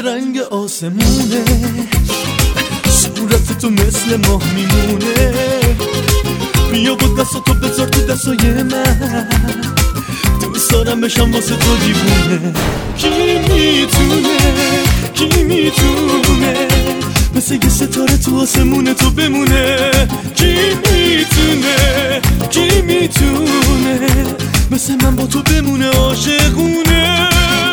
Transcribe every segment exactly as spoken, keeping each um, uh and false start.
رنگ آسمونه، صورت تو مثل ماه میمونه. بیا با دست تو بذار تو دستای من، دوست دارم بشم واسه تو دیوونه. کی میتونه کی میتونه مثل یه ستاره تو آسمونه تو بمونه. کی میتونه کی میتونه مثل من با تو بمونه عاشقونه.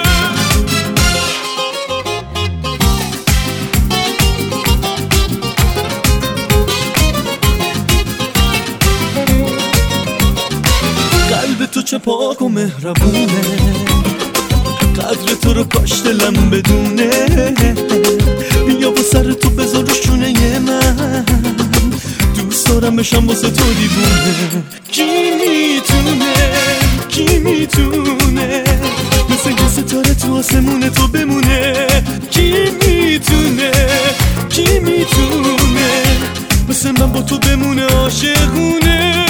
قلب تو چه پاک و مهربونه، قدر تو رو کاش دلم بدونه. بیا با سر تو بذار رو شونه من، دوست دارم بشم واسه تو دیوونه. کی میتونه کی میتونه مثل یه ستاره تو آسمونه تو بمونه. کی میتونه کی میتونه مثل من با تو بمونه عاشقونه.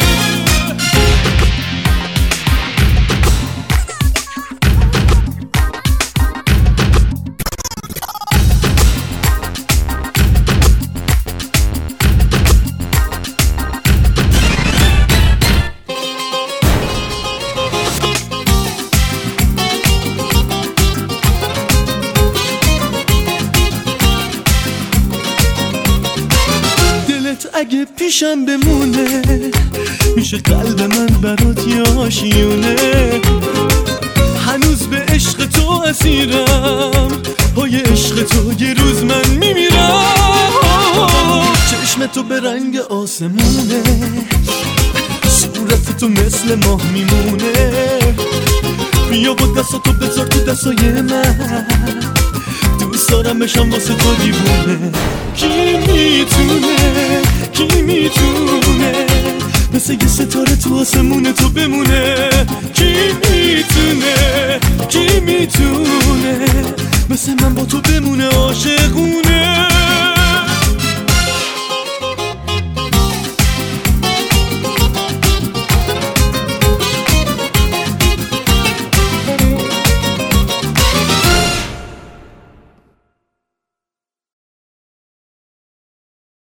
اگه پیشم بمونه میشه قلب من برات یه آشیونه. هنوز به عشق تو اسیرم، پای عشق تو یه روز من میمیرم. چشم تو به رنگ آسمونه، صورت تو مثل ماه میمونه. بیا با دست تو بذار تو دستای من، دوست دارم بشم واسه تو دیوونه. کی میتونه کی میتونه مثل یه ستاره تو آسمونه تو بمونه. کی میتونه کی میتونه مثل من با تو بمونه عاشقونه.